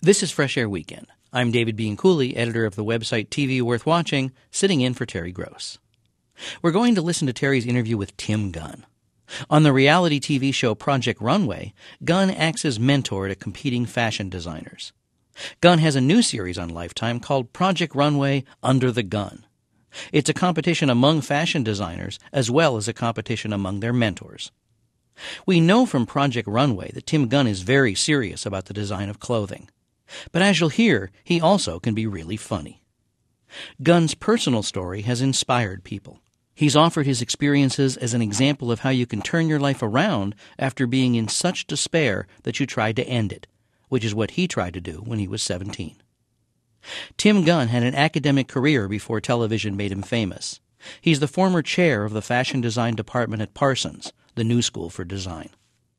This is Fresh Air Weekend. I'm David Bianculli, editor of the website TV Worth Watching, sitting in for Terry Gross. We're going to listen to Terry's interview with Tim Gunn. On the reality TV show Project Runway, Gunn acts as mentor to competing fashion designers. Gunn has a new series on Lifetime called Project Runway Under the Gun. It's a competition among fashion designers as well as a competition among their mentors. We know from Project Runway that Tim Gunn is very serious about the design of clothing. But as you'll hear, he also can be really funny. Gunn's personal story has inspired people. He's offered his experiences as an example of how you can turn your life around after being in such despair that you tried to end it, which is what he tried to do when he was 17. Tim Gunn had an academic career before television made him famous. He's the former chair of the fashion design department at Parsons, the new school for design.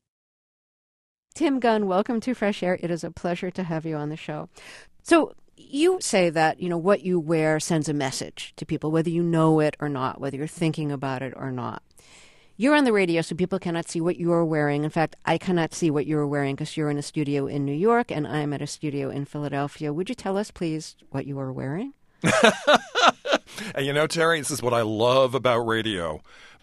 Tim Gunn, welcome to Fresh Air. It is a pleasure to have you on the show. So you say that, what you wear sends a message to people, whether you know it or not, whether you're thinking about it or not. You're on the radio, so people cannot see what you're wearing. In fact, I cannot see what you're wearing because you're in a studio in New York and I'm at a studio in Philadelphia. Would you tell us, please, what you are wearing? And Terry, this is what I love about radio.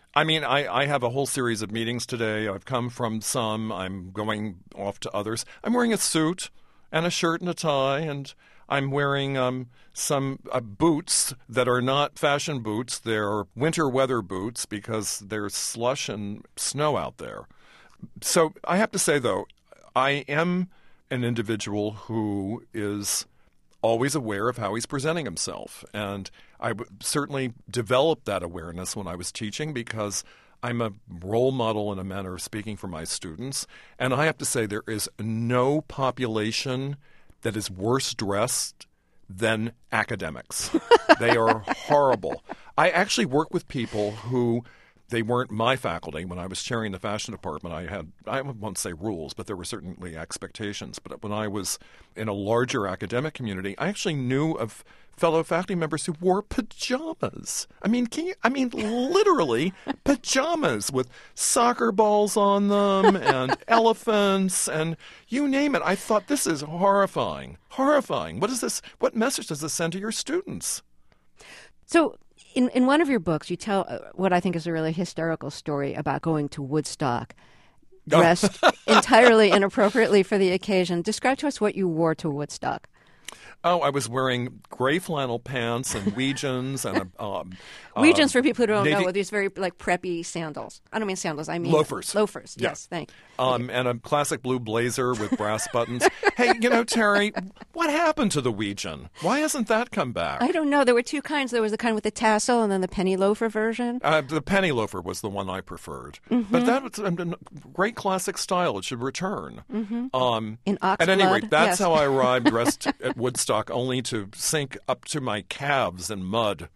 I have a whole series of meetings today. I've come from some. I'm going off to others. I'm wearing a suit and a shirt and a tie, and I'm wearing some boots that are not fashion boots. They're winter weather boots because there's slush and snow out there. So I have to say, though, I am an individual who is always aware of how he's presenting himself. And I certainly developed that awareness when I was teaching because I'm a role model in a manner of speaking for my students. And I have to say there is no population that is worse dressed than academics. They are horrible. I actually work with people who they weren't my faculty. When I was chairing the fashion department, I won't say rules, but there were certainly expectations. But when I was in a larger academic community, I actually knew of fellow faculty members who wore pajamas. Literally pajamas with soccer balls on them and elephants and you name it. I thought, this is horrifying. Horrifying. What is this? What message does this send to your students? So in one of your books, you tell what I think is a really hysterical story about going to Woodstock, dressed entirely inappropriately for the occasion. Describe to us what you wore to Woodstock. Oh, I was wearing gray flannel pants and Weejuns and Weejuns, for people who don't know, are these very preppy sandals. I don't mean sandals. I mean loafers. Loafers. Yeah. Yes, thank you. And a classic blue blazer with brass buttons. Hey, Terry, what happened to the Weejun? Why hasn't that come back? I don't know. There were two kinds. There was the kind with the tassel and then the penny loafer version. The penny loafer was the one I preferred. Mm-hmm. But that was a great classic style. It should return. Mm-hmm. In ox At any blood, rate, that's yes. how I arrived dressed at Woodstock, only to sink up to my calves in mud.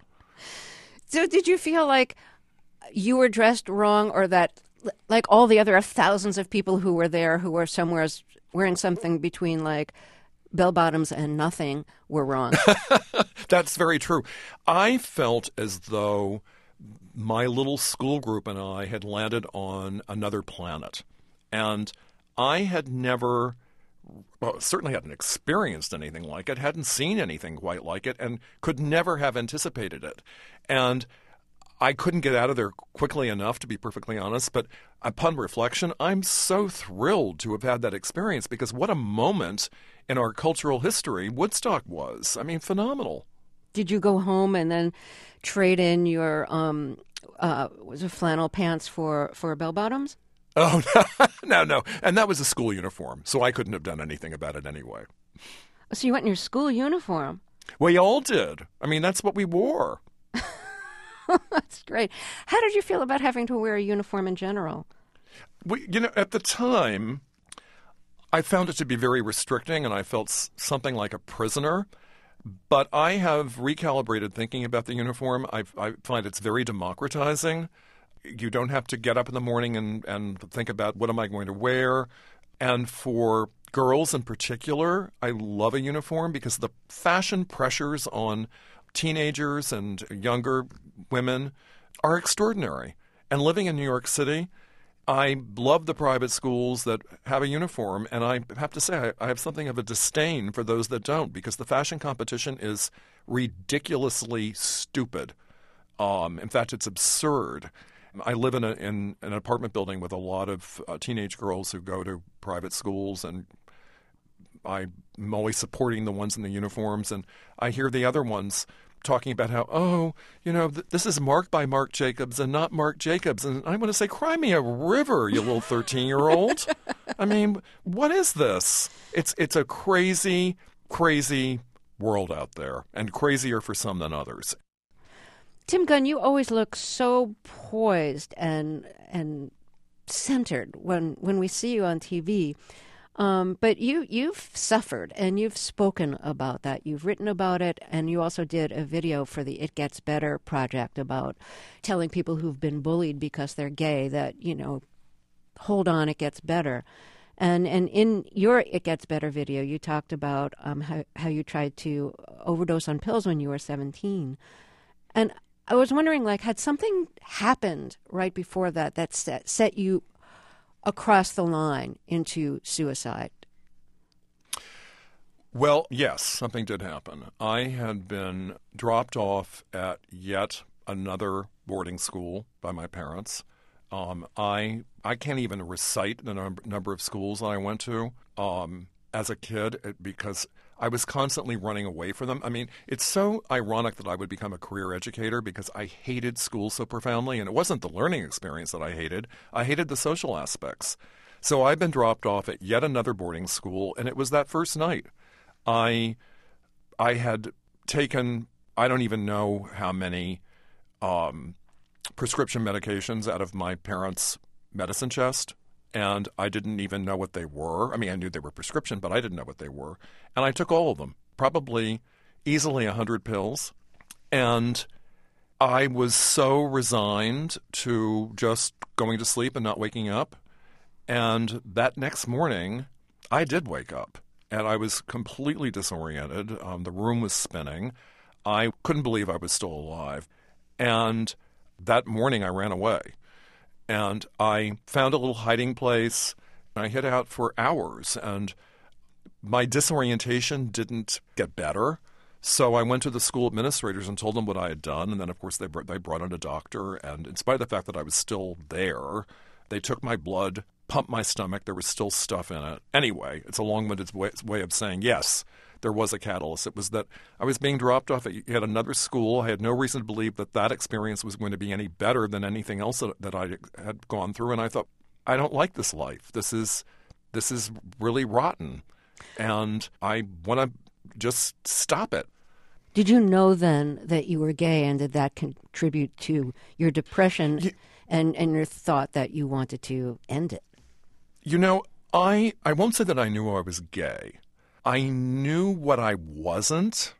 So did you feel like you were dressed wrong, or that like all the other thousands of people who were there who were somewhere wearing something between bell bottoms and nothing were wrong? That's very true. I felt as though my little school group and I had landed on another planet. And I had never, certainly hadn't experienced anything like it, hadn't seen anything quite like it, and could never have anticipated it. And I couldn't get out of there quickly enough, to be perfectly honest, but upon reflection, I'm so thrilled to have had that experience, because what a moment in our cultural history Woodstock was. Phenomenal. Did you go home and then trade in your was it flannel pants for bell bottoms? Oh, no. And that was a school uniform, so I couldn't have done anything about it anyway. So you went in your school uniform? We all did. That's what we wore. That's great. How did you feel about having to wear a uniform in general? At the time, I found it to be very restricting, and I felt something like a prisoner. But I have recalibrated thinking about the uniform. I find it's very democratizing. You don't have to get up in the morning and think about what am I going to wear. And for girls in particular, I love a uniform because the fashion pressures on teenagers and younger women are extraordinary. And living in New York City, I love the private schools that have a uniform, and I have to say I have something of a disdain for those that don't, because the fashion competition is ridiculously stupid. In fact, it's absurd. I live in an apartment building with a lot of teenage girls who go to private schools, and I'm always supporting the ones in the uniforms, and I hear the other ones talking about how, this is marked by Marc Jacobs and not Marc Jacobs. And I want to say, cry me a river, you little 13-year-old. I mean, what is this? It's a crazy, crazy world out there, and crazier for some than others. Tim Gunn, you always look so poised and centered when we see you on TV. But you've suffered, and you've spoken about that. You've written about it, and you also did a video for the It Gets Better project about telling people who've been bullied because they're gay that, hold on, it gets better. And in your It Gets Better video, you talked about how you tried to overdose on pills when you were 17. And I was wondering, had something happened right before that set you across the line into suicide? Well, yes, something did happen. I had been dropped off at yet another boarding school by my parents. I can't even recite the number of schools I went to as a kid because I was constantly running away from them. I mean, it's so ironic that I would become a career educator because I hated school so profoundly, and it wasn't the learning experience that I hated the social aspects. So I've been dropped off at yet another boarding school, and it was that first night. I had taken, I don't even know how many prescription medications out of my parents' medicine chest. And I didn't even know what they were. I mean, I knew they were prescription, but I didn't know what they were. And I took all of them, probably easily 100 pills. And I was so resigned to just going to sleep and not waking up. And that next morning, I did wake up. And I was completely disoriented. The room was spinning. I couldn't believe I was still alive. And that morning, I ran away. And I found a little hiding place, and I hid out for hours, and my disorientation didn't get better. So I went to the school administrators and told them what I had done, and then, of course, they brought in a doctor, and in spite of the fact that I was still there, they took my blood, pumped my stomach. There was still stuff in it. Anyway, it's a long-winded way of saying, yes, there was a catalyst. It was that I was being dropped off at yet another school. I had no reason to believe that experience was going to be any better than anything else that I had gone through. And I thought, I don't like this life. This is really rotten. And I want to just stop it. Did you know then that you were gay, and did that contribute to your depression and your thought that you wanted to end it? I won't say that I knew I was gay. I knew what I wasn't,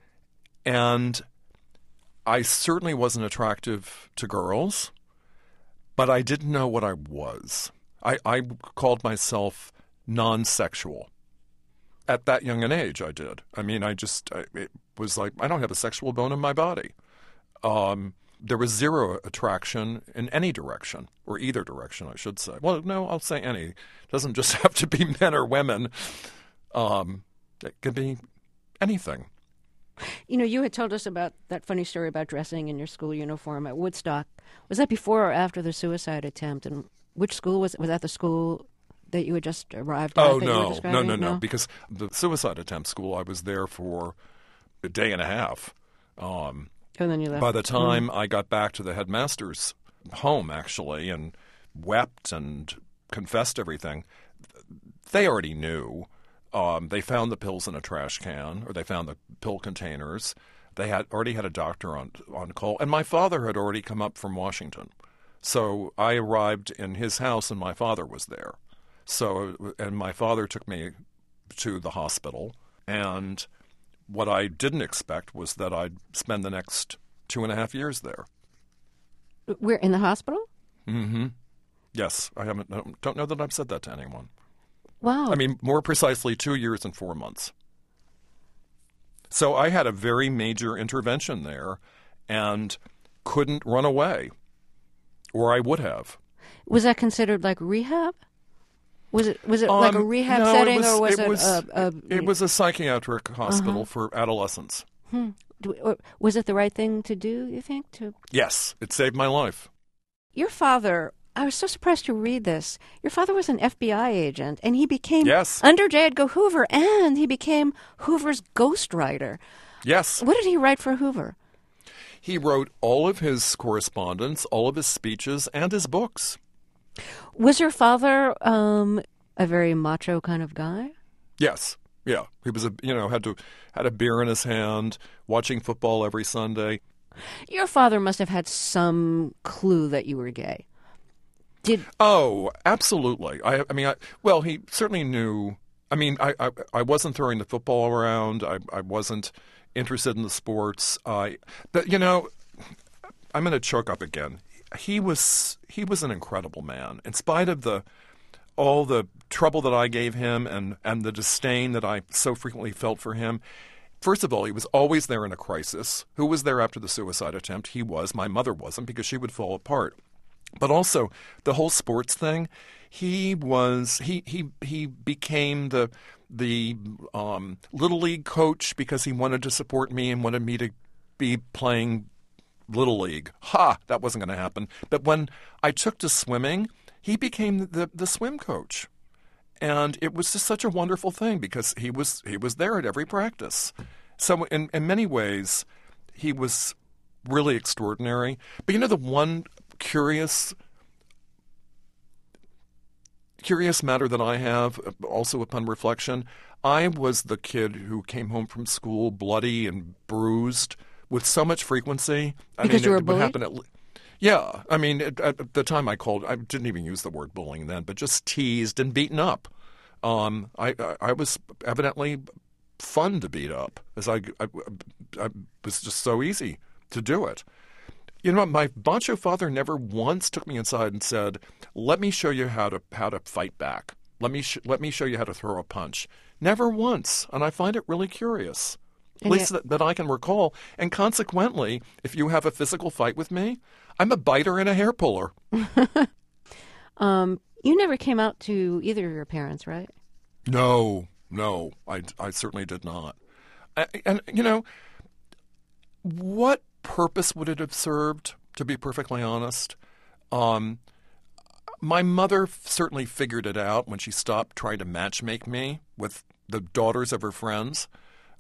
and I certainly wasn't attractive to girls, but I didn't know what I was. I called myself non-sexual. At that young an age, I did. I mean, it was like, I don't have a sexual bone in my body. There was zero attraction in any direction, or either direction, I should say. Well, no, I'll say any. It doesn't just have to be men or women. It could be anything. You had told us about that funny story about dressing in your school uniform at Woodstock. Was that before or after the suicide attempt? And which school was that the school that you had just arrived at? Oh, no. Because the suicide attempt school, I was there for a day and a half. And then you left. By the time I got back to the headmaster's home, actually, and wept and confessed everything, they already knew. They found the pills in a trash can, or they found the pill containers. They had already had a doctor on call, and my father had already come up from Washington. So I arrived in his house, and my father was there. And my father took me to the hospital, and what I didn't expect was that I'd spend the next 2.5 years there. We're in the hospital? Mm-hmm. Yes, I don't know that I've said that to anyone. Wow. I mean, more precisely, 2 years and 4 months. So I had a very major intervention there and couldn't run away, or I would have. Was that considered like rehab? Was it like a rehab setting, or was it was a psychiatric hospital for adolescents. Was it the right thing to do, you think? Yes, it saved my life. Your father, I was so surprised to read this. Your father was an FBI agent, and he became, under J. Edgar Hoover, and he became Hoover's ghostwriter. Yes. What did he write for Hoover? He wrote all of his correspondence, all of his speeches, and his books. Was your father a very macho kind of guy? Yes. Yeah. He was had a beer in his hand, watching football every Sunday. Your father must have had some clue that you were gay. Oh, absolutely. Well, he certainly knew. I mean, I wasn't throwing the football around. I wasn't interested in the sports. But I'm going to choke up again. He was an incredible man. In spite of all the trouble that I gave him and the disdain that I so frequently felt for him. First of all, he was always there in a crisis. Who was there after the suicide attempt? He was. My mother wasn't, because she would fall apart. But also the whole sports thing. He became the Little League coach because he wanted to support me and wanted me to be playing Little League. That wasn't going to happen. But when I took to swimming, he became the swim coach. And it was just such a wonderful thing because he was there at every practice. So in many ways, he was really extraordinary. But the one curious matter that I have, also upon reflection, I was the kid who came home from school bloody and bruised with so much frequency. Because you were bullied? Yeah. I mean, at the time I didn't even use the word bullying then, but just teased and beaten up. I was evidently fun to beat up, as I was just so easy to do it. My macho father never once took me inside and said, "Let me show you how to fight back. Let me show you how to throw a punch." Never once, and I find it really curious. At least that I can recall. And consequently, if you have a physical fight with me, I'm a biter and a hair puller. You never came out to either of your parents, right? No, I certainly did not. And what purpose would it have served, to be perfectly honest? My mother certainly figured it out when she stopped trying to matchmake me with the daughters of her friends.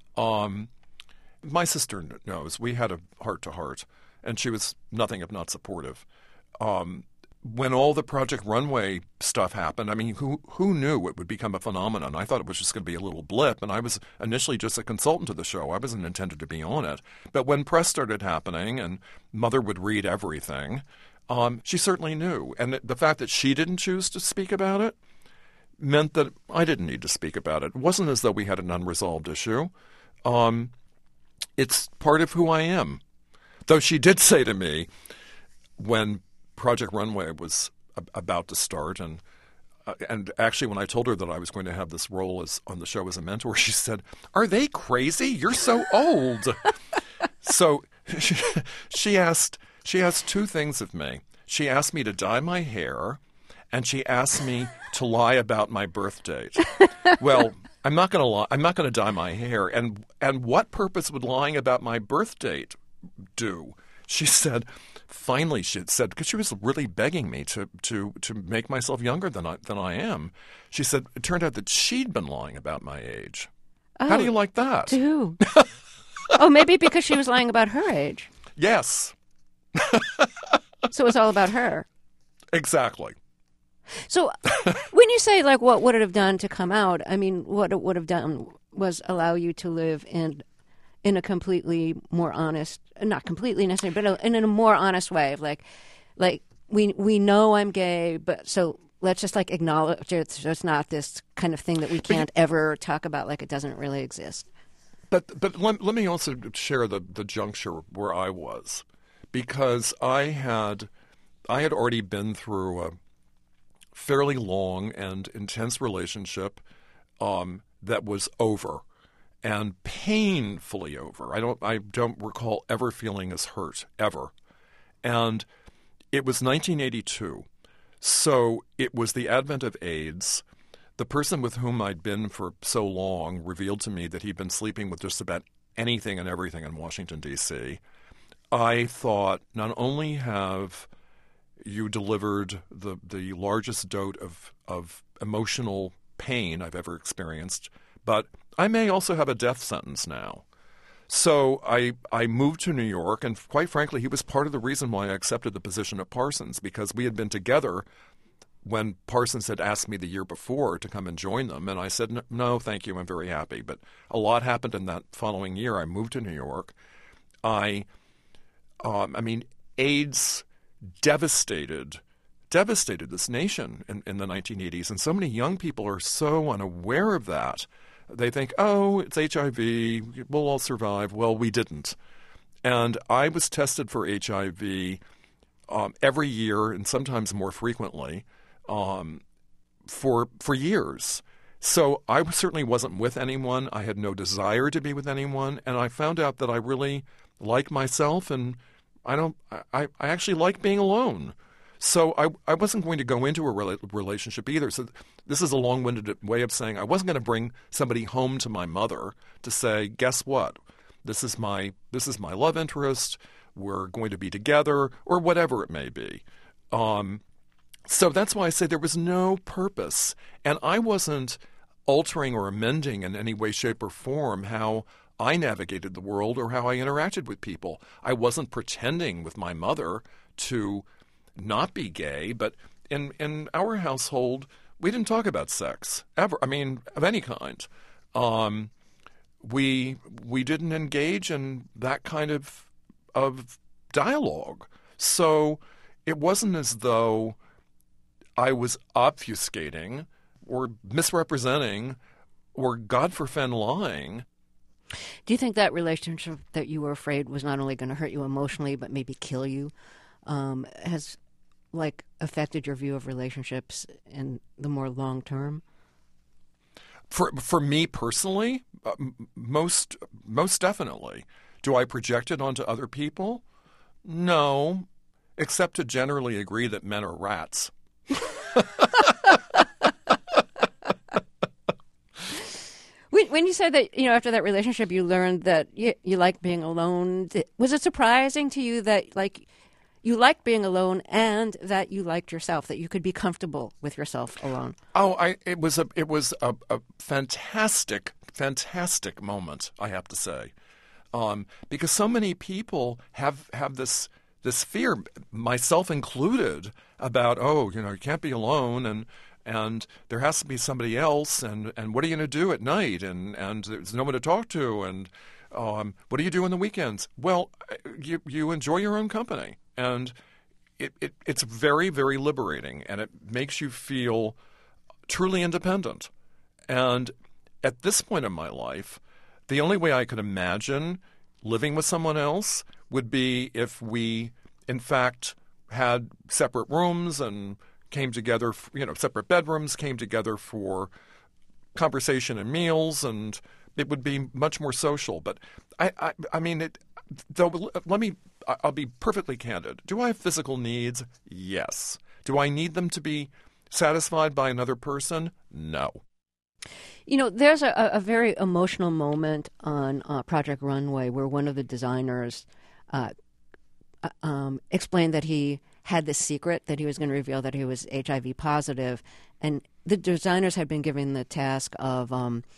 My sister knows. We had a heart-to-heart, and she was nothing if not supportive. When all the Project Runway stuff happened, I mean, who knew it would become a phenomenon? I thought it was just going to be a little blip, and I was initially just a consultant to the show. I wasn't intended to be on it. But when press started happening and Mother would read everything, she certainly knew. And the fact that she didn't choose to speak about it meant that I didn't need to speak about it. It wasn't as though we had an unresolved issue. It's part of who I am. Though she did say to me when Project Runway was about to start, and actually when I told her that I was going to have this role on the show as a mentor, she said, "Are they crazy? You're so old." So she asked two things of me. She asked me to dye my hair, and she asked me to lie about my birth date. Well, I'm not going to lie. I'm not going to dye my hair. And what purpose would lying about my birth date do? She said, finally, she said, because she was really begging me to make myself younger than I am. She said it turned out that she'd been lying about my age. How do you like that? To who? Oh, maybe because she was lying about her age. Yes. So it was all about her. Exactly. So when you say, like, what would it have done to come out, I mean, what it would have done was allow you to live in a completely more honest, not completely necessarily, but in a more honest way. Like we know I'm gay, but so let's just like acknowledge it. So it's not this kind of thing that we can't ever talk about, like it doesn't really exist. But let me also share the juncture where I was, because I had already been through a fairly long and intense relationship that was over, and painfully over. I don't recall ever feeling as hurt, ever. And it was 1982. So it was the advent of AIDS. The person with whom I'd been for so long revealed to me that he'd been sleeping with just about anything and everything in Washington, D.C. I thought, not only have you delivered the largest dose of emotional pain I've ever experienced, but I may also have a death sentence now. So I moved to New York, and quite frankly, he was part of the reason why I accepted the position at Parsons, because we had been together when Parsons had asked me the year before to come and join them, and I said, no, thank you, I'm very happy. But a lot happened in that following year. I moved to New York. AIDS devastated this nation in the 1980s, and so many young people are so unaware of that. They think, oh, it's HIV, we'll all survive. Well, we didn't. And I was tested for HIV every year, and sometimes more frequently, for years. So I certainly wasn't with anyone. I had no desire to be with anyone, and I found out that I really like myself, and I actually like being alone. So I wasn't going to go into a relationship either. So this is a long-winded way of saying I wasn't going to bring somebody home to my mother to say, guess what? This is my love interest. We're going to be together, or whatever it may be. So that's why I say there was no purpose, and I wasn't altering or amending in any way, shape, or form how I navigated the world or how I interacted with people. I wasn't pretending with my mother to not be gay, but in our household, we didn't talk about sex ever. I mean, of any kind. We didn't engage in that kind of dialogue. So it wasn't as though I was obfuscating or misrepresenting or, God forfend, lying. Do you think that relationship that you were afraid was not only going to hurt you emotionally but maybe kill you has affected your view of relationships in the more long term? For me personally, most definitely. Do I project it onto other people? No, except to generally agree that men are rats. When you said that, after that relationship, you learned that you like being alone, was it surprising to you that, you liked being alone and that you liked yourself, that you could be comfortable with yourself alone? Oh, it was a fantastic moment, I have to say, because so many people have this fear, myself included, about you can't be alone and there has to be somebody else, and what are you going to do at night, and there's no one to talk to, and what do you do on the weekends? Well, you enjoy your own company, and it's very, very liberating, and it makes you feel truly independent. And at this point in my life, the only way I could imagine living with someone else would be if we, in fact, had separate rooms and came together, separate bedrooms, came together for conversation and meals, and it would be much more social. But I'll be perfectly candid. Do I have physical needs? Yes. Do I need them to be satisfied by another person? No. There's a very emotional moment on Project Runway where one of the designers explained that he had this secret that he was going to reveal that he was HIV positive, and the designers had been given the task of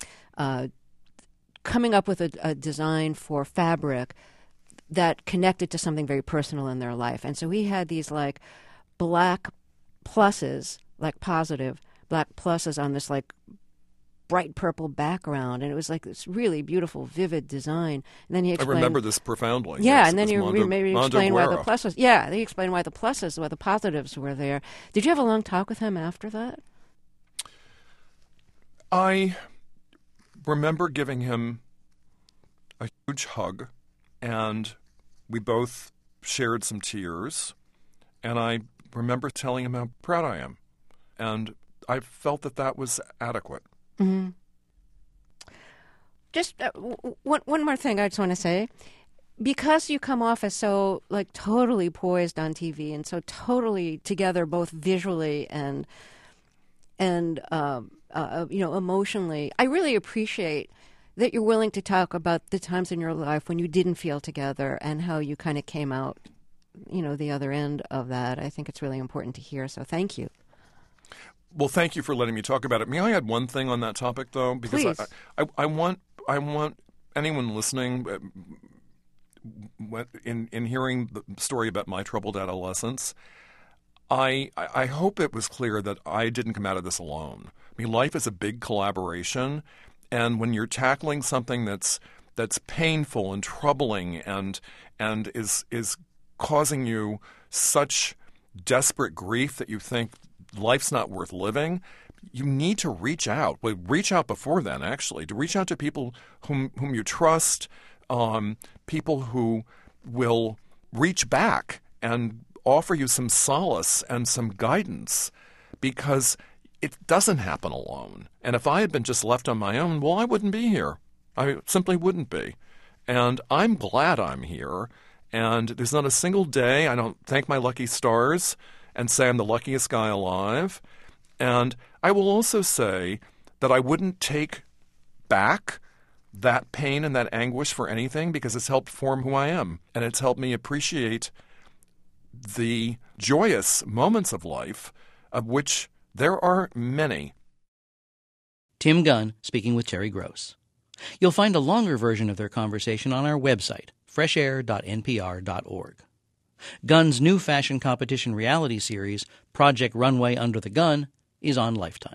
coming up with a design for fabric that connected to something very personal in their life. And so he had these black pluses, positive black pluses on this bright purple background, and it was this really beautiful, vivid design. And then he explained, I remember this profoundly. Yeah, yes, and then he maybe explained why the pluses. Yeah, he explained why the positives were there. Did you have a long talk with him after that? I remember giving him a huge hug, and we both shared some tears, and I remember telling him how proud I am, and I felt that was adequate. Mm-hmm. Just one more thing I just want to say. because you come off as so like totally poised on TV and so totally together both visually and emotionally, I really appreciate that you're willing to talk about the times in your life when you didn't feel together and how you kind of came out, the other end of that. I think it's really important to hear. So thank you. Well, thank you for letting me talk about it. May I add one thing on that topic, though? Because I want anyone listening, in hearing the story about my troubled adolescence, I hope it was clear that I didn't come out of this alone. I mean, life is a big collaboration, and when you're tackling something that's painful and troubling and is causing you such desperate grief that you think life's not worth living, you need to reach out. Well, reach out before then, actually, to reach out to people whom you trust, people who will reach back and offer you some solace and some guidance, because it doesn't happen alone. And if I had been just left on my own, well, I wouldn't be here. I simply wouldn't be. And I'm glad I'm here. And there's not a single day I don't thank my lucky stars and say I'm the luckiest guy alive. And I will also say that I wouldn't take back that pain and that anguish for anything, because it's helped form who I am. And it's helped me appreciate the joyous moments of life, of which there are many. Tim Gunn speaking with Terry Gross. You'll find a longer version of their conversation on our website, freshair.npr.org. Gunn's new fashion competition reality series, Project Runway Under the Gun, is on Lifetime.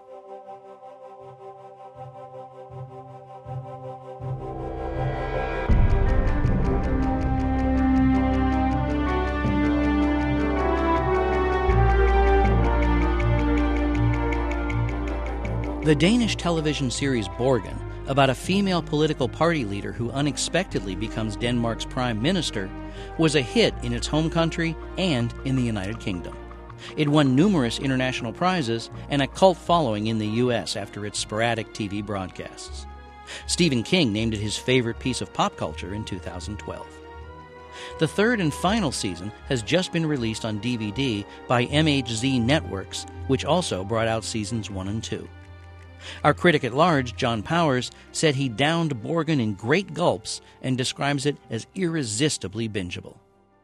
The Danish television series Borgen, about a female political party leader who unexpectedly becomes Denmark's prime minister, was a hit in its home country and in the United Kingdom. It won numerous international prizes and a cult following in the U.S. after its sporadic TV broadcasts. Stephen King named it his favorite piece of pop culture in 2012. The third and final season has just been released on DVD by MHZ Networks, which also brought out seasons 1 and 2. Our critic at large, John Powers, said he downed Borgen in great gulps and describes it as irresistibly bingeable.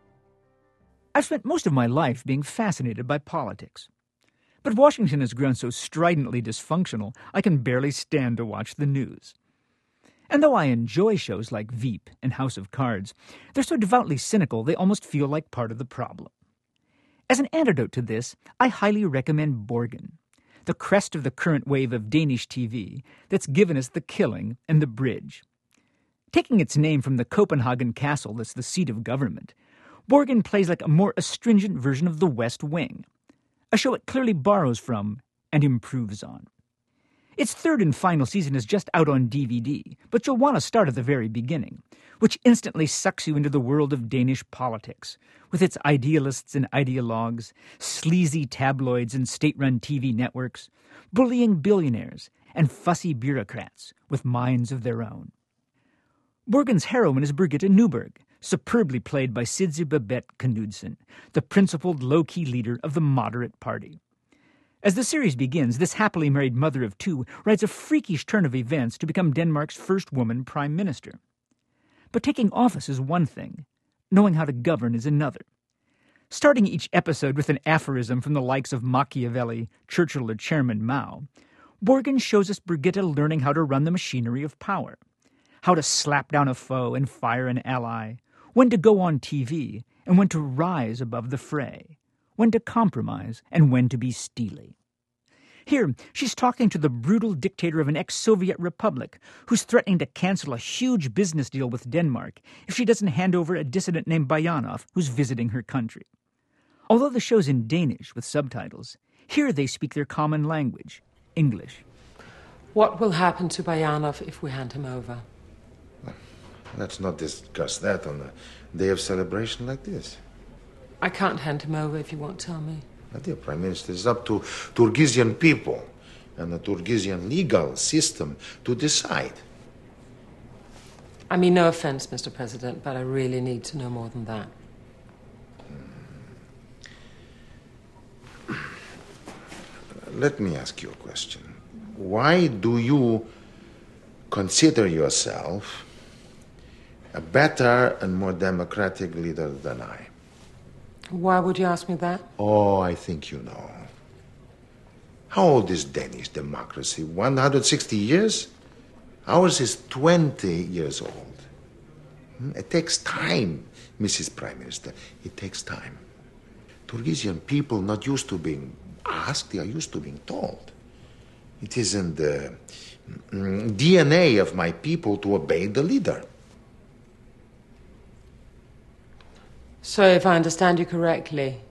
I've spent most of my life being fascinated by politics. But Washington has grown so stridently dysfunctional, I can barely stand to watch the news. And though I enjoy shows like Veep and House of Cards, they're so devoutly cynical they almost feel like part of the problem. As an antidote to this, I highly recommend Borgen, the crest of the current wave of Danish TV that's given us The Killing and The Bridge. Taking its name from the Copenhagen castle that's the seat of government, Borgen plays like a more astringent version of The West Wing, a show it clearly borrows from and improves on. Its third and final season is just out on DVD, but you'll want to start at the very beginning, which instantly sucks you into the world of Danish politics, with its idealists and ideologues, sleazy tabloids and state-run TV networks, bullying billionaires, and fussy bureaucrats with minds of their own. Borgen's heroine is Birgitte Nyborg, superbly played by Sidse Babett Knudsen, the principled, low-key leader of the moderate party. As the series begins, this happily married mother of two rides a freakish turn of events to become Denmark's first woman prime minister. But taking office is one thing, knowing how to govern is another. Starting each episode with an aphorism from the likes of Machiavelli, Churchill, or Chairman Mao, Borgen shows us Birgitte learning how to run the machinery of power, how to slap down a foe and fire an ally, when to go on TV and when to rise above the fray, when to compromise and when to be steely. Here, she's talking to the brutal dictator of an ex-Soviet republic who's threatening to cancel a huge business deal with Denmark if she doesn't hand over a dissident named Bayanov who's visiting her country. Although the show's in Danish with subtitles, here they speak their common language, English. What will happen to Bayanov if we hand him over? Let's not discuss that on a day of celebration like this. I can't hand him over if you won't tell me. My dear Prime Minister, it's up to Kyrgyzstan people and the Kyrgyzstan legal system to decide. I mean, no offense, Mr. President, but I really need to know more than that. Let me ask you a question. Why do you consider yourself a better and more democratic leader than I? Why would you ask me that? Oh, I think you know. How old is Danish democracy? 160 years? Ours is 20 years old. It takes time, Mrs. Prime Minister. It takes time. Kyrgyzstan people not used to being asked, they are used to being told. It is in the DNA of my people to obey the leader. So if I understand you correctly,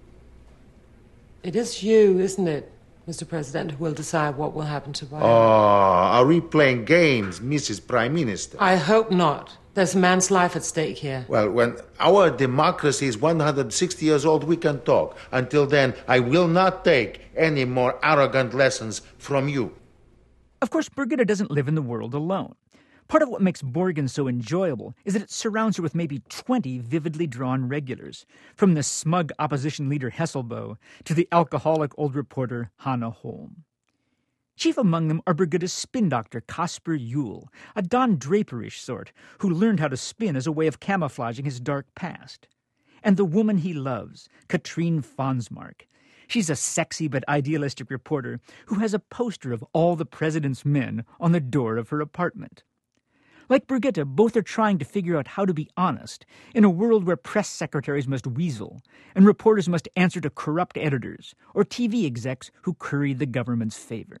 it is you, isn't it, Mr. President, who will decide what will happen to Bayana? Oh, are we playing games, Mrs. Prime Minister? I hope not. There's a man's life at stake here. Well, when our democracy is 160 years old, we can talk. Until then, I will not take any more arrogant lessons from you. Of course, Birgitta doesn't live in the world alone. Part of what makes Borgen so enjoyable is that it surrounds her with maybe 20 vividly drawn regulars, from the smug opposition leader Hesselbo to the alcoholic old reporter Hannah Holm. Chief among them are Birgitta's spin doctor Kasper Juhl, a Don Draper-ish sort who learned how to spin as a way of camouflaging his dark past. And the woman he loves, Katrine Fonsmark. She's a sexy but idealistic reporter who has a poster of all the president's men on the door of her apartment. Like Birgitta, both are trying to figure out how to be honest in a world where press secretaries must weasel and reporters must answer to corrupt editors or TV execs who curry the government's favor.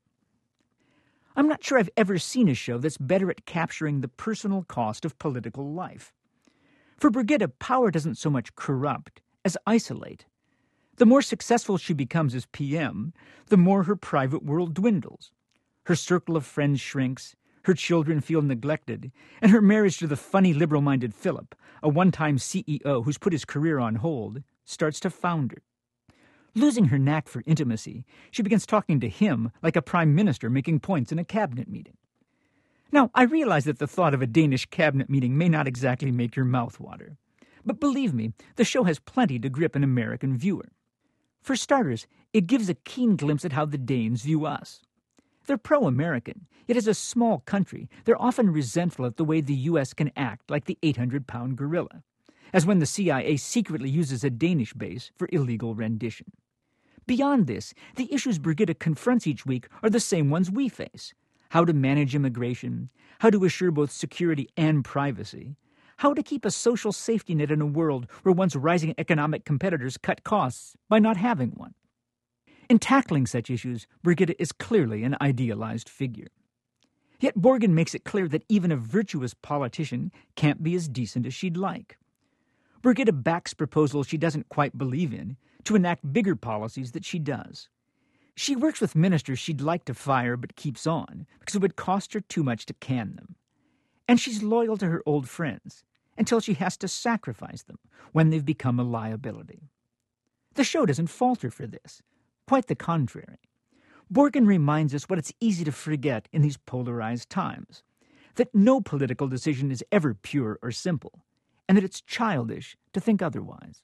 I'm not sure I've ever seen a show that's better at capturing the personal cost of political life. For Birgitta, power doesn't so much corrupt as isolate. The more successful she becomes as PM, the more her private world dwindles. Her circle of friends shrinks, her children feel neglected, and her marriage to the funny liberal-minded Philip, a one-time CEO who's put his career on hold, starts to founder. Losing her knack for intimacy, she begins talking to him like a prime minister making points in a cabinet meeting. Now, I realize that the thought of a Danish cabinet meeting may not exactly make your mouth water. But believe me, the show has plenty to grip an American viewer. For starters, it gives a keen glimpse at how the Danes view us. They're pro-American, yet as a small country, they're often resentful at the way the U.S. can act like the 800-pound gorilla, as when the CIA secretly uses a Danish base for illegal rendition. Beyond this, the issues Birgitta confronts each week are the same ones we face. How to manage immigration, how to assure both security and privacy, how to keep a social safety net in a world where one's rising economic competitors cut costs by not having one. In tackling such issues, Birgitta is clearly an idealized figure. Yet Borgen makes it clear that even a virtuous politician can't be as decent as she'd like. Birgitta backs proposals she doesn't quite believe in to enact bigger policies that she does. She works with ministers she'd like to fire but keeps on because it would cost her too much to can them. And she's loyal to her old friends until she has to sacrifice them when they've become a liability. The show doesn't falter for this. Quite the contrary. Borgen reminds us what it's easy to forget in these polarized times, that no political decision is ever pure or simple, and that it's childish to think otherwise.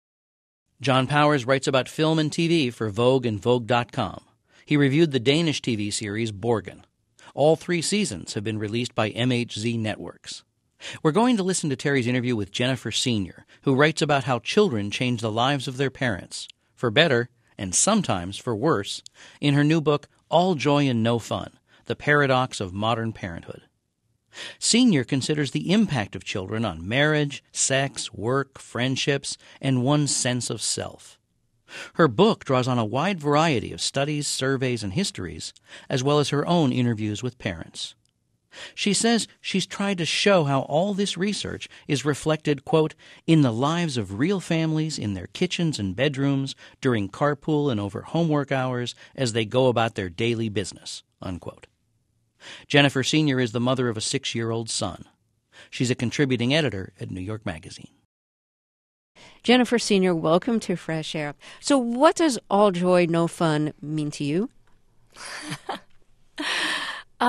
John Powers writes about film and TV for Vogue and Vogue.com. He reviewed the Danish TV series Borgen. All 3 seasons have been released by MHZ Networks. We're going to listen to Terry's interview with Jennifer Senior, who writes about how children change the lives of their parents, for better and sometimes for worse, in her new book, All Joy and No Fun, The Paradox of Modern Parenthood. Senior considers the impact of children on marriage, sex, work, friendships, and one's sense of self. Her book draws on a wide variety of studies, surveys, and histories, as well as her own interviews with parents. She says she's tried to show how all this research is reflected, quote, in the lives of real families in their kitchens and bedrooms during carpool and over homework hours as they go about their daily business, unquote. Jennifer Senior is the mother of a 6-year-old son. She's a contributing editor at New York Magazine. Jennifer Senior, welcome to Fresh Air. So what does All Joy, No Fun mean to you?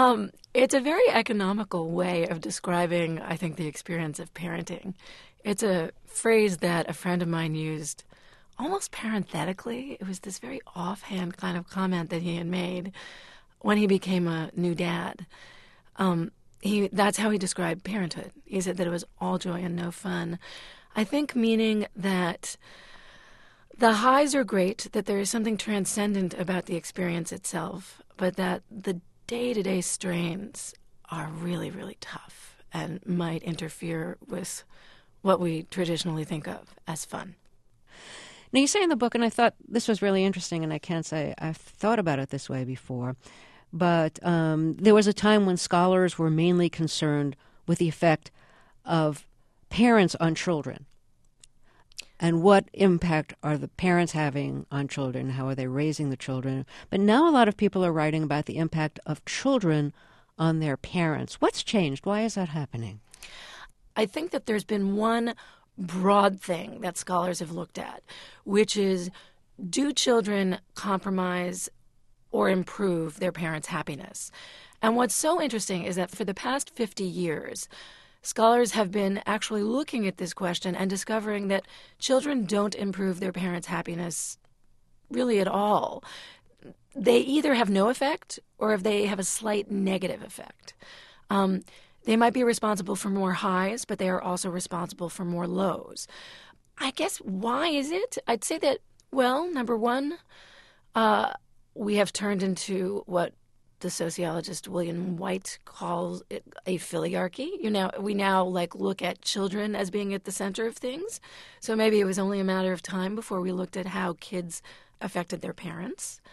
It's a very economical way of describing, I think, the experience of parenting. It's a phrase that a friend of mine used almost parenthetically. It was this very offhand kind of comment that he had made when he became a new dad. That's how he described parenthood. He said that it was all joy and no fun. I think meaning that the highs are great, that there is something transcendent about the experience itself, but that the day-to-day strains are really, really tough and might interfere with what we traditionally think of as fun. Now, you say in the book, and I thought this was really interesting, and I can't say I've thought about it this way before, but there was a time when scholars were mainly concerned with the effect of parents on children. And what impact are the parents having on children? How are they raising the children? But now a lot of people are writing about the impact of children on their parents. What's changed? Why is that happening? I think that there's been one broad thing that scholars have looked at, which is, do children compromise or improve their parents' happiness? And what's so interesting is that for the past 50 years, scholars have been actually looking at this question and discovering that children don't improve their parents' happiness really at all. They either have no effect or if they have a slight negative effect. They might be responsible for more highs, but they are also responsible for more lows. I guess, why is it? I'd say that, well, number one, we have turned into what the sociologist William White calls it a filiarchy. We now look at children as being at the center of things. So maybe it was only a matter of time before we looked at how kids affected their parents.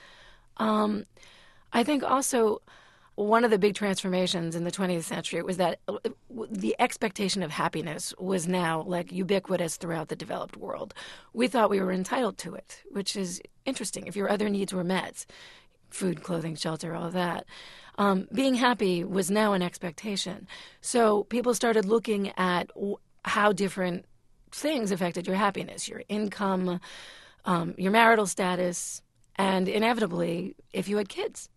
I think also one of the big transformations in the 20th century was that the expectation of happiness was now ubiquitous throughout the developed world. We thought we were entitled to it, which is interesting. If your other needs were met, food, clothing, shelter, all of that. Being happy was now an expectation. So people started looking at how different things affected your happiness, your income, your marital status, and inevitably, if you had kids.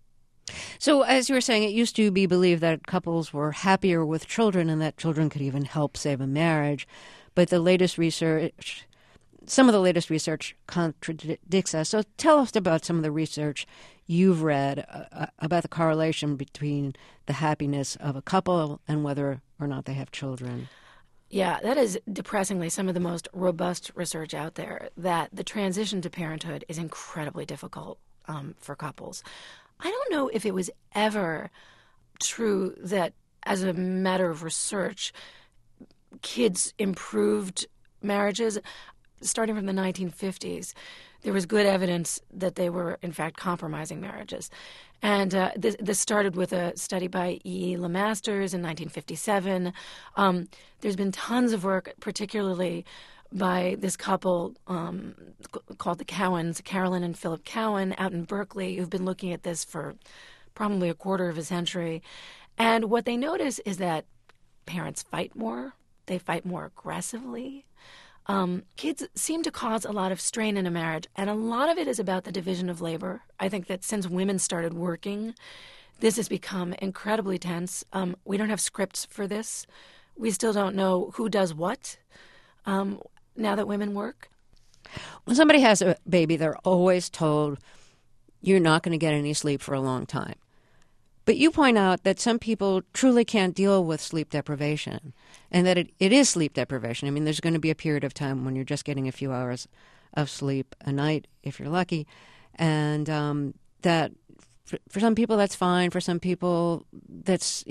So as you were saying, it used to be believed that couples were happier with children and that children could even help save a marriage. But the latest research... Some of the latest research contradicts us. So tell us about some of the research you've read about the correlation between the happiness of a couple and whether or not they have children. Yeah, that is depressingly some of the most robust research out there, that the transition to parenthood is incredibly difficult for couples. I don't know if it was ever true that, as a matter of research, kids improved marriages. Starting from the 1950s, there was good evidence that they were, in fact, compromising marriages. And this started with a study by E. Lemasters in 1957. There's been tons of work, particularly by this couple called the Cowans, Carolyn and Philip Cowan, out in Berkeley, who've been looking at this for probably a quarter of a century. And what they notice is that parents fight more. They fight more aggressively. Kids seem to cause a lot of strain in a marriage, and a lot of it is about the division of labor. I think that since women started working, this has become incredibly tense. We don't have scripts for this. We still don't know who does what now that women work. When somebody has a baby, they're always told, you're not going to get any sleep for a long time. But you point out that some people truly can't deal with sleep deprivation, and that it is sleep deprivation. I mean, there's going to be a period of time when you're just getting a few hours of sleep a night, if you're lucky, and that for some people that's fine. For some people that's,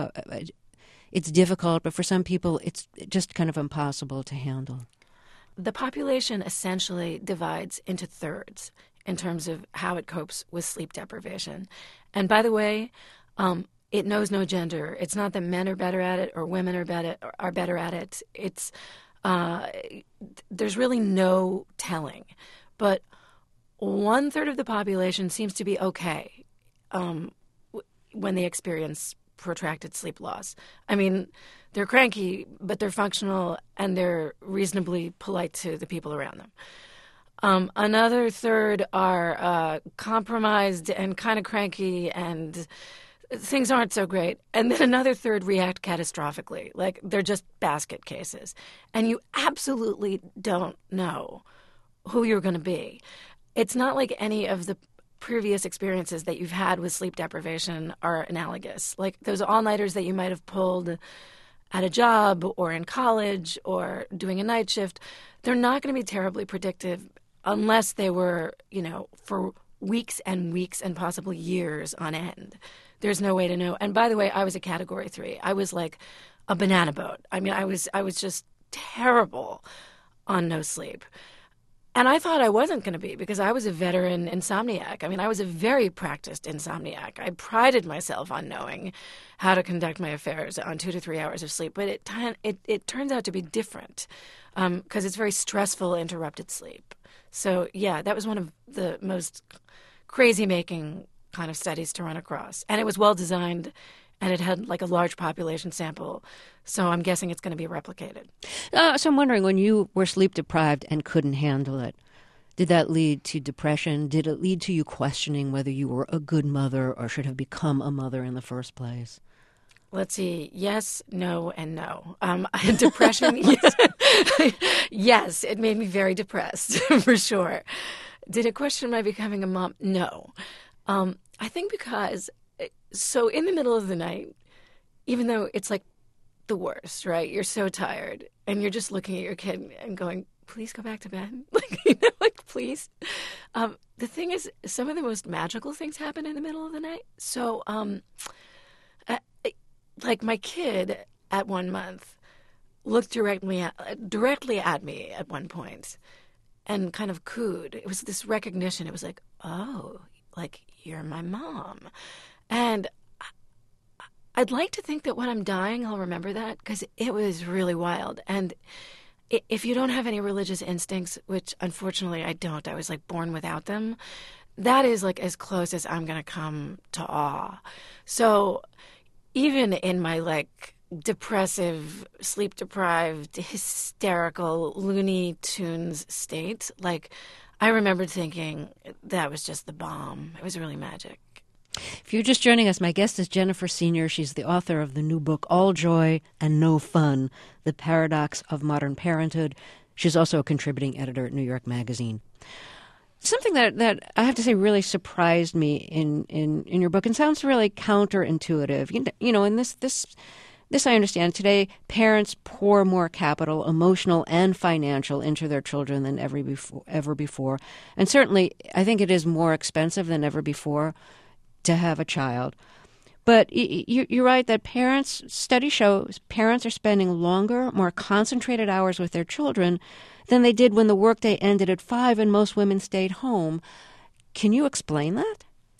it's difficult, but for some people it's just kind of impossible to handle. The population essentially divides into thirds in terms of how it copes with sleep deprivation. And by the way, it knows no gender. It's not that men are better at it or women are better at it. It's there's really no telling. But 1/3 of the population seems to be okay when they experience protracted sleep loss. I mean, they're cranky, but they're functional and they're reasonably polite to the people around them. Another third are compromised and kind of cranky, and things aren't so great. And then another third react catastrophically. Like, they're just basket cases. And you absolutely don't know who you're going to be. It's not like any of the previous experiences that you've had with sleep deprivation are analogous. Like those all-nighters that you might have pulled at a job or in college or doing a night shift, they're not going to be terribly predictive unless they were, for weeks and weeks and possibly years on end. There's no way to know. And by the way, I was a Category 3. I was like a banana boat. I mean, I was just terrible on no sleep. And I thought I wasn't going to be because I was a veteran insomniac. I mean, I was a very practiced insomniac. I prided myself on knowing how to conduct my affairs on 2 to 3 hours of sleep. But it turns out to be different because it's very stressful, interrupted sleep. So, yeah, that was one of the most crazy-making kind of studies to run across. And it was well-designed, and it had like a large population sample. So I'm guessing it's going to be replicated. So I'm wondering, when you were sleep deprived and couldn't handle it, did that lead to depression? Did it lead to you questioning whether you were a good mother or should have become a mother in the first place? Let's see. Yes, no, and no. Depression, yes, it made me very depressed, for sure. Did it question my becoming a mom? No. I think because, so in the middle of the night, even though it's like the worst, right? You're so tired and you're just looking at your kid and going, please go back to bed. Please. The thing is, some of the most magical things happen in the middle of the night. So, like my kid at 1 month looked directly at me at one point and kind of cooed. It was this recognition. It was like, oh, like you're my mom. And I'd like to think that when I'm dying, I'll remember that because it was really wild. And if you don't have any religious instincts, which unfortunately I don't, I was like born without them, that is like as close as I'm going to come to awe. So even in my like depressive, sleep deprived, hysterical, Looney Tunes state, like I remembered thinking that was just the bomb. It was really magic. If you're just joining us, my guest is Jennifer Senior. She's the author of the new book, All Joy and No Fun, The Paradox of Modern Parenthood. She's also a contributing editor at New York Magazine. Something that I have to say really surprised me in your book and sounds really counterintuitive. You know, in this I understand today, parents pour more capital, emotional and financial, into their children than ever before. And certainly, I think it is more expensive than ever before to have a child. But you're right that study shows parents are spending longer, more concentrated hours with their children than they did when the workday ended at 5 and most women stayed home. Can you explain that?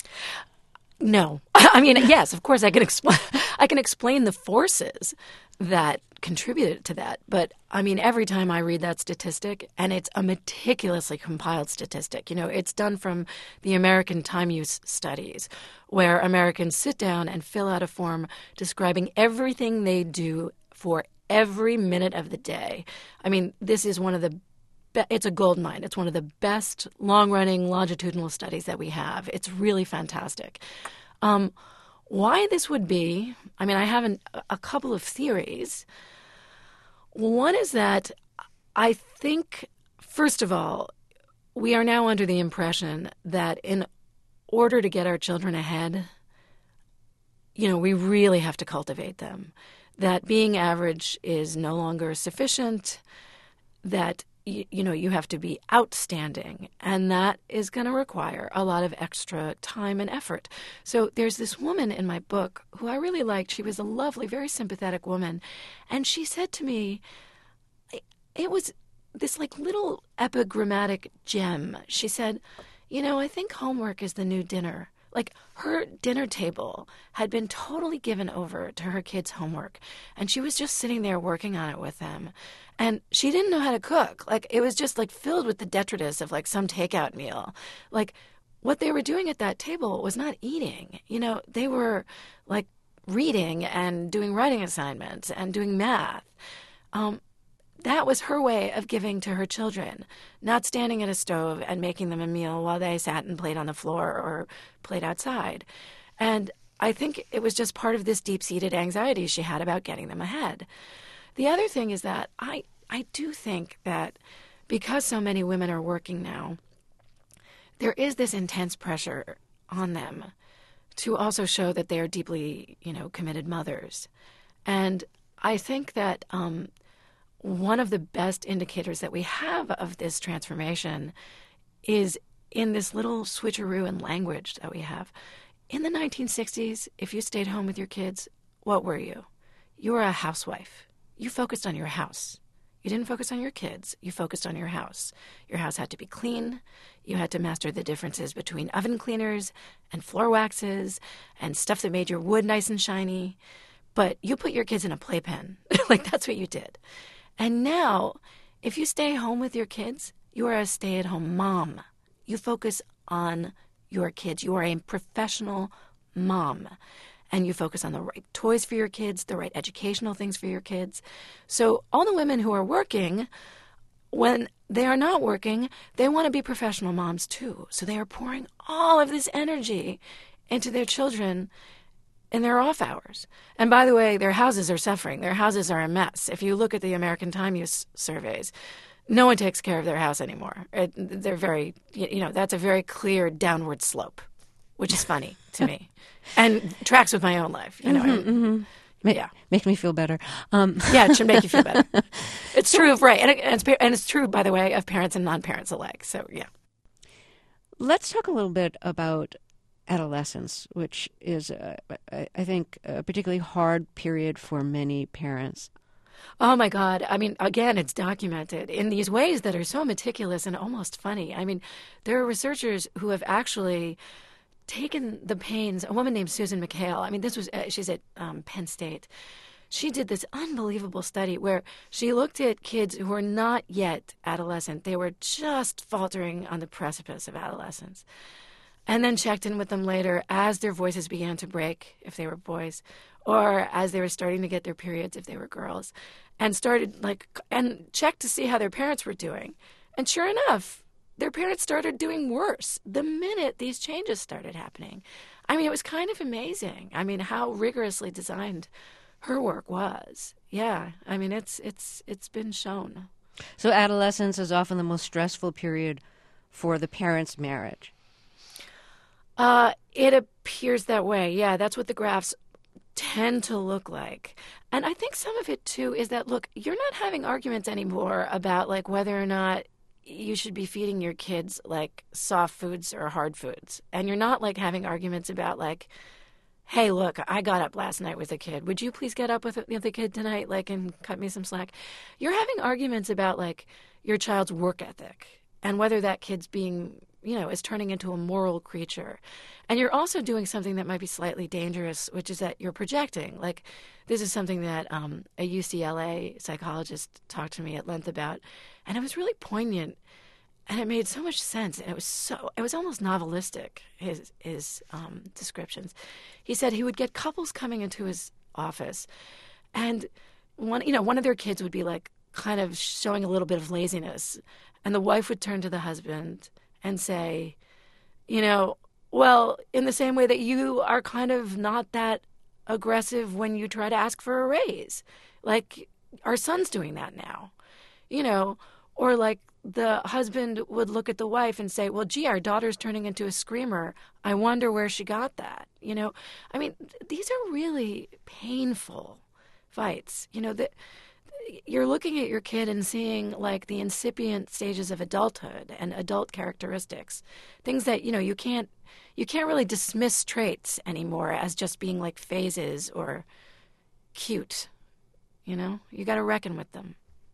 No. I mean, yes, of course I can explain. I can explain the forces that contributed to that. But I mean, every time I read that statistic, and it's a meticulously compiled statistic, it's done from the American Time Use Studies, where Americans sit down and fill out a form describing everything they do for every minute of the day. I mean, this is it's a gold mine. It's one of the best long-running longitudinal studies that we have. It's really fantastic. Why this would be, I mean, I have a couple of theories. One is that I think, first of all, we are now under the impression that in order to get our children ahead, we really have to cultivate them. That being average is no longer sufficient, that you have to be outstanding, and that is going to require a lot of extra time and effort. So there's this woman in my book who I really liked. She was a lovely, very sympathetic woman, and she said to me, it was this like little epigrammatic gem. She said, I think homework is the new dinner. Like, her dinner table had been totally given over to her kids' homework, and she was just sitting there working on it with them. And she didn't know how to cook. Like, it was just, like, filled with the detritus of, like, some takeout meal. Like, what they were doing at that table was not eating. They were, like, reading and doing writing assignments and doing math. That was her way of giving to her children, not standing at a stove and making them a meal while they sat and played on the floor or played outside. And I think it was just part of this deep-seated anxiety she had about getting them ahead. The other thing is that I do think that because so many women are working now, there is this intense pressure on them to also show that they are deeply, committed mothers. And I think that one of the best indicators that we have of this transformation is in this little switcheroo in language that we have. In the 1960s, if you stayed home with your kids, what were you? You were a housewife. You focused on your house. You didn't focus on your kids. You focused on your house. Your house had to be clean. You had to master the differences between oven cleaners and floor waxes and stuff that made your wood nice and shiny. But you put your kids in a playpen. That's what you did. And now, if you stay home with your kids, you are a stay-at-home mom. You focus on your kids. You are a professional mom. And you focus on the right toys for your kids, the right educational things for your kids. So all the women who are working, when they are not working, they want to be professional moms too. So they are pouring all of this energy into their children in their off hours. And by the way, their houses are suffering. Their houses are a mess. If you look at the American Time Use surveys, no one takes care of their house anymore. They're very, that's a very clear downward slope, which is funny to me and tracks with my own life. Makes me feel better. Yeah, it should make you feel better. It's true of, right. And it's true, by the way, of parents and non-parents alike. So, yeah. Let's talk a little bit about adolescence, which is, I think, a particularly hard period for many parents. Oh, my God. I mean, again, it's documented in these ways that are so meticulous and almost funny. I mean, there are researchers who have actually taken the pains. A woman named Susan McHale, I mean, she's at Penn State. She did this unbelievable study where she looked at kids who were not yet adolescent. They were just faltering on the precipice of adolescence. And then checked in with them later as their voices began to break, if they were boys, or as they were starting to get their periods, if they were girls, and and checked to see how their parents were doing. And sure enough, their parents started doing worse the minute these changes started happening. I mean, it was kind of amazing. I mean, how rigorously designed her work was. Yeah, I mean, it's been shown. So adolescence is often the most stressful period for the parents' marriage. It appears that way. Yeah, that's what the graphs tend to look like. And I think some of it, too, is that, look, you're not having arguments anymore about, whether or not you should be feeding your kids, soft foods or hard foods. And you're not, having arguments about, hey, look, I got up last night with a kid. Would you please get up with the kid tonight, and cut me some slack? You're having arguments about, your child's work ethic and whether that kid's being is turning into a moral creature. And you're also doing something that might be slightly dangerous, which is that you're projecting. This is something that a UCLA psychologist talked to me at length about, and it was really poignant, and it made so much sense. And it was almost novelistic, his descriptions. He said he would get couples coming into his office, and one of their kids would be kind of showing a little bit of laziness, and the wife would turn to the husband and say, well, in the same way that you are kind of not that aggressive when you try to ask for a raise. Our son's doing that now, or the husband would look at the wife and say, well, gee, our daughter's turning into a screamer. I wonder where she got that. I mean, these are really painful fights, You're looking at your kid and seeing the incipient stages of adulthood and adult characteristics, things that you can't really dismiss traits anymore as just being phases or cute. You got to reckon with them.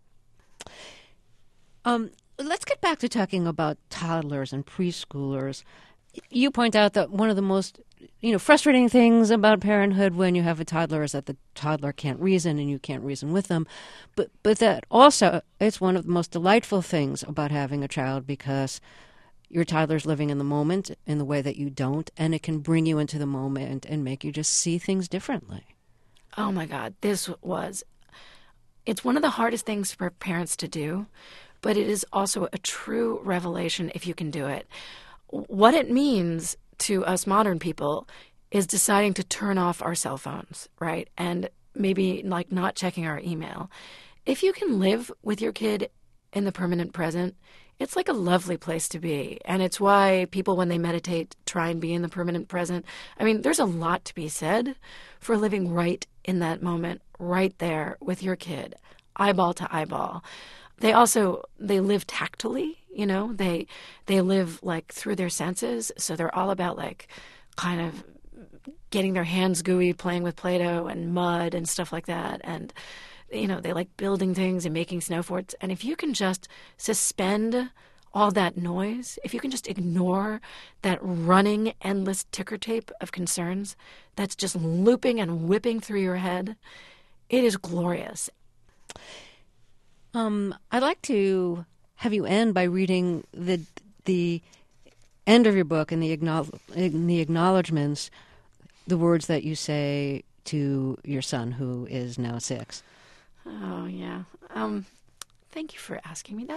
Let's get back to talking about toddlers and preschoolers. You point out that one of the most frustrating things about parenthood when you have a toddler is that the toddler can't reason and you can't reason with them. But that also, it's one of the most delightful things about having a child because your toddler's living in the moment in the way that you don't, and it can bring you into the moment and make you just see things differently. Oh, my God. It's one of the hardest things for parents to do, but it is also a true revelation if you can do it. What it means to us modern people is deciding to turn off our cell phones, right? And maybe like not checking our email. If you can live with your kid in the permanent present, it's like a lovely place to be. And it's why people, when they meditate, try and be in the permanent present. I mean, there's a lot to be said for living right in that moment, right there with your kid, eyeball to eyeball. They live tactily, you know, they live like through their senses. So they're all about like kind of getting their hands gooey, playing with Play-Doh and mud and stuff like that. And, you know, they like building things and making snow forts. And if you can just suspend all that noise, if you can just ignore that running, endless ticker tape of concerns that's just looping and whipping through your head, it is glorious. I'd like to have you end by reading the end of your book and the acknowledgments, the words that you say to your son, who is now 6. Oh, yeah. Thank you for asking me that.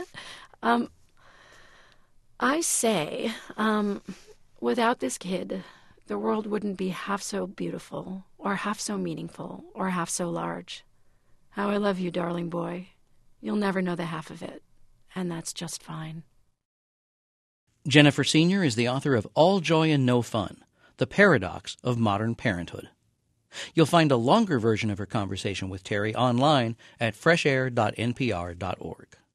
I say, without this kid, the world wouldn't be half so beautiful, or half so meaningful, or half so large. How I love you, darling boy. You'll never know the half of it, and that's just fine. Jennifer Senior is the author of All Joy and No Fun, The Paradox of Modern Parenthood. You'll find a longer version of her conversation with Terry online at freshair.npr.org.